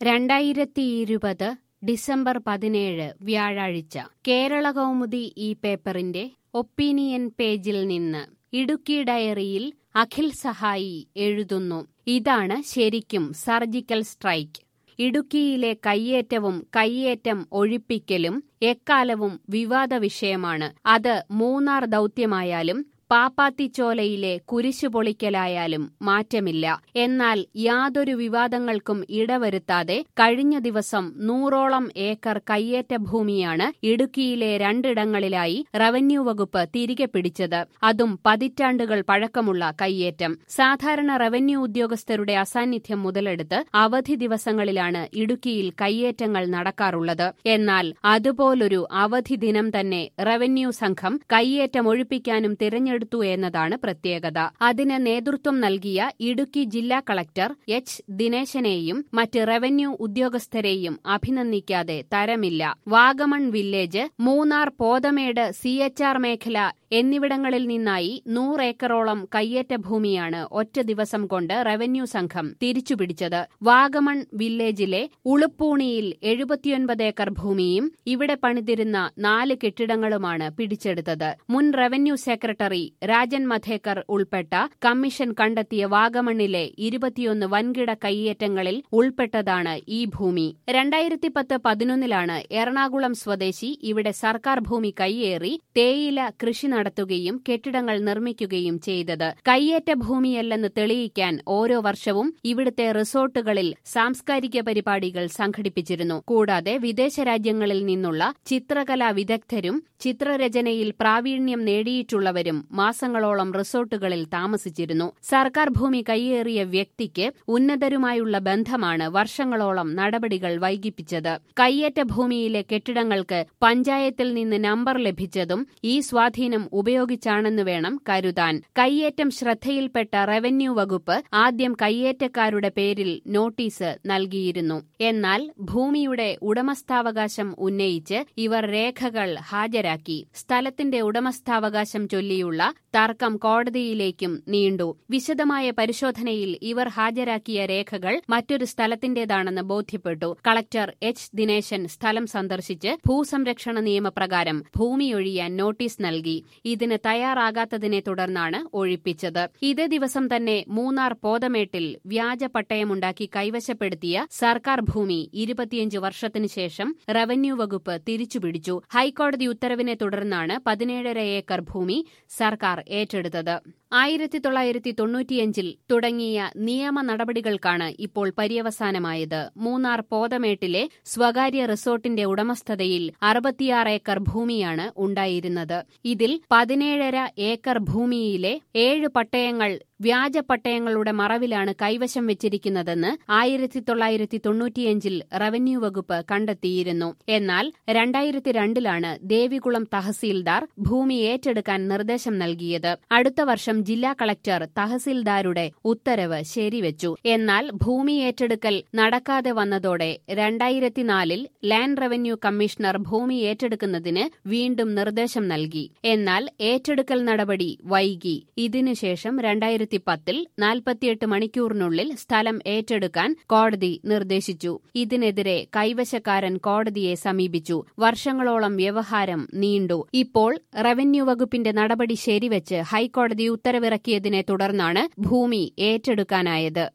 2020 December 17 വ്യാഴാഴ്ച കേരളകൗമുദി ഈ പേപ്പറിന്റെ ഒപ്പീനിയൻ പേജിൽ നിന്ന് ഇടുക്കി ഡയറിയിൽ അഖിൽ സഹായി എഴുതുന്നു. ഇതാണ് ശരിക്കും സർജിക്കൽ സ്ട്രൈക്ക്. ഇടുക്കിയിലെ കയ്യേറ്റം ഒഴിപ്പിക്കലും എക്കാലവും വിവാദ വിഷയമാണ്. അത് മൂന്നാർ ദൗത്യമായാലും പാപ്പാത്തിച്ചോലയിലെ കുരിശു പൊളിക്കലായാലും മാറ്റമില്ല. എന്നാൽ യാതൊരു വിവാദങ്ങൾക്കും ഇടവരുത്താതെ കഴിഞ്ഞ ദിവസം 100ഓളം ഏക്കർ കയ്യേറ്റ ഭൂമിയാണ് ഇടുക്കിയിലെ രണ്ടിടങ്ങളിലായി റവന്യൂ വകുപ്പ് തിരികെ പിടിച്ചത്. അതും പതിറ്റാണ്ടുകൾ പഴക്കമുള്ള കയ്യേറ്റം. സാധാരണ റവന്യൂ ഉദ്യോഗസ്ഥരുടെ അസാന്നിധ്യം മുതലെടുത്ത് അവധി ദിവസങ്ങളിലാണ് ഇടുക്കിയിൽ കയ്യേറ്റങ്ങൾ നടക്കാറുള്ളത്. എന്നാൽ അതുപോലൊരു അവധി ദിനം തന്നെ റവന്യൂ സംഘം കയ്യേറ്റം ഒഴിപ്പിക്കാനും തിരഞ്ഞെടുത്തു എന്നതാണ് പ്രത്യേകത. അതിന് നേതൃത്വം നൽകിയ ഇടുക്കി ജില്ലാ കളക്ടർ എച്ച് ദിനേശനെയും മറ്റ് റവന്യൂ ഉദ്യോഗസ്ഥരെയും അഭിനന്ദിക്കാതെ തരമില്ല. വാഗമൺ വില്ലേജ്, മൂന്നാർ പോതമേട് CHR മേഖല എന്നിവിടങ്ങളിൽ നിന്നായി 100 ഏക്കറോളം കയ്യേറ്റ ഭൂമിയാണ് ഒറ്റ ദിവസം കൊണ്ട് റവന്യൂ സംഘം തിരിച്ചുപിടിച്ചത്. വാഗമൺ വില്ലേജിലെ ഉളുപ്പൂണിയിൽ 79 ഏക്കർ ഭൂമിയും ഇവിടെ പണിതിരുന്ന 4 കെട്ടിടങ്ങളുമാണ് പിടിച്ചെടുത്തത്. മുൻ റവന്യൂ സെക്രട്ടറി രാജൻ മധേക്കർ ഉൾപ്പെട്ട കമ്മീഷൻ കണ്ടെത്തിയ വാഗമണ്ണിലെ 21 വൻകിട കയ്യേറ്റങ്ങളിൽ ഉൾപ്പെട്ടതാണ് ഈ ഭൂമി. 2010-11 എറണാകുളം സ്വദേശി ഇവിടെ സർക്കാർ ഭൂമി കയ്യേറി തേയില കൃഷി നടത്തുകയും കെട്ടിടങ്ങൾ നിർമ്മിക്കുകയും ചെയ്തത്. കയ്യേറ്റ ഭൂമിയല്ലെന്ന് തെളിയിക്കാൻ ഓരോ വർഷവും ഇവിടുത്തെ റിസോർട്ടുകളിൽ സാംസ്കാരിക പരിപാടികൾ സംഘടിപ്പിച്ചിരുന്നു. കൂടാതെ വിദേശ രാജ്യങ്ങളിൽ നിന്നുള്ള ചിത്രകലാ വിദഗ്ധരും ചിത്രരചനയിൽ പ്രാവീണ്യം നേടിയിട്ടുള്ളവരും മാസങ്ങളോളം റിസോർട്ടുകളിൽ താമസിച്ചിരുന്നു. സർക്കാർ ഭൂമി കയ്യേറിയ വ്യക്തിക്ക് ഉന്നതരുമായുള്ള ബന്ധമാണ് വർഷങ്ങളോളം നടപടികൾ വൈകിപ്പിച്ചത്. കയ്യേറ്റ ഭൂമിയിലെ കെട്ടിടങ്ങൾക്ക് പഞ്ചായത്തിൽ നിന്ന് നമ്പർ ലഭിച്ചതും ഈ സ്വാധീനം ഉപയോഗിച്ചാണെന്ന് വേണം കരുതാൻ. കയ്യേറ്റം ശ്രദ്ധയിൽപ്പെട്ട റവന്യൂ വകുപ്പ് ആദ്യം കയ്യേറ്റക്കാരുടെ പേരിൽ നോട്ടീസ് നൽകിയിരുന്നു. എന്നാൽ ഭൂമിയുടെ ഉടമസ്ഥാവകാശം ഉന്നയിച്ച് ഇവർ രേഖകൾ ഹാജരാക്കി. സ്ഥലത്തിന്റെ ഉടമസ്ഥാവകാശം ചൊല്ലിയുള്ള തർക്കം കോടതിയിലേക്കും നീണ്ടു. വിശദമായ പരിശോധനയിൽ ഇവർ ഹാജരാക്കിയ രേഖകൾ മറ്റൊരു സ്ഥലത്തിന്റേതാണെന്ന് ബോധ്യപ്പെട്ടു. കളക്ടർ എച്ച് ദിനേശൻ സ്ഥലം സന്ദർശിച്ച് ഭൂസംരക്ഷണ നിയമപ്രകാരം ഭൂമിയൊഴിയാൻ നോട്ടീസ് നൽകി. ഇതിന് തയ്യാറാകാത്തതിനെ തുടർന്നാണ് ഒഴിപ്പിച്ചത്. ഇതേ ദിവസം തന്നെ മൂന്നാർ പോതമേട്ടിൽ വ്യാജ പട്ടയമുണ്ടാക്കി കൈവശപ്പെടുത്തിയ സർക്കാർ ഭൂമി 25 വർഷത്തിനു ശേഷം റവന്യൂ വകുപ്പ് തിരിച്ചുപിടിച്ചു. ഹൈക്കോടതി ഉത്തരവിനെ തുടർന്നാണ് 17.5 ഏക്കർ ഭൂമി സർക്കാർ ഏറ്റെടുത്തത്. 1995 തുടങ്ങിയ നിയമ നടപടികൾക്കാണ് ഇപ്പോൾ പര്യവസാനമായത്. മൂന്നാർ പോതമേട്ടിലെ സ്വകാര്യ റിസോർട്ടിന്റെ ഉടമസ്ഥതയിൽ 66 ഏക്കർ ഭൂമിയാണ് ഉണ്ടായിരുന്നത്. ഇതിൽ 17.5 ഏക്കർ ഭൂമിയിലെ 7 പട്ടയങ്ങൾ വ്യാജ പട്ടയങ്ങളുടെ മറവിലാണ് കൈവശം വെച്ചിരിക്കുന്നതെന്ന് 1995 റവന്യൂ വകുപ്പ് കണ്ടെത്തിയിരുന്നു. എന്നാൽ 2002 ദേവികുളം തഹസീൽദാർ ഭൂമി ഏറ്റെടുക്കാൻ നിർദ്ദേശം നൽകിയത്. അടുത്ത വർഷം ജില്ലാ കളക്ടർ തഹസീൽദാരുടെ ഉത്തരവ് ശരിവച്ചു. എന്നാൽ ഭൂമി ഏറ്റെടുക്കൽ നടക്കാതെ വന്നതോടെ 2004 ലാൻഡ് റവന്യൂ കമ്മീഷണർ ഭൂമി ഏറ്റെടുക്കുന്നതിന് വീണ്ടും നിർദ്ദേശം നൽകി. എന്നാൽ ഏറ്റെടുക്കൽ നടപടി വൈകി. ഇതിനുശേഷം 2010 48 മണിക്കൂറിനുള്ളിൽ സ്ഥലം ഏറ്റെടുക്കാൻ കോടതി നിർദ്ദേശിച്ചു. ഇതിനെതിരെ കൈവശക്കാരൻ കോടതിയെ സമീപിച്ചു. വർഷങ്ങളോളം വ്യവഹാരം നീണ്ടു. ഇപ്പോൾ റവന്യൂ വകുപ്പിന്റെ നടപടി ശരിവെച്ച് ഹൈക്കോടതി ഉത്തരവിറക്കിയതിനെ തുടർന്നാണ് ഭൂമി ഏറ്റെടുക്കാനായത്.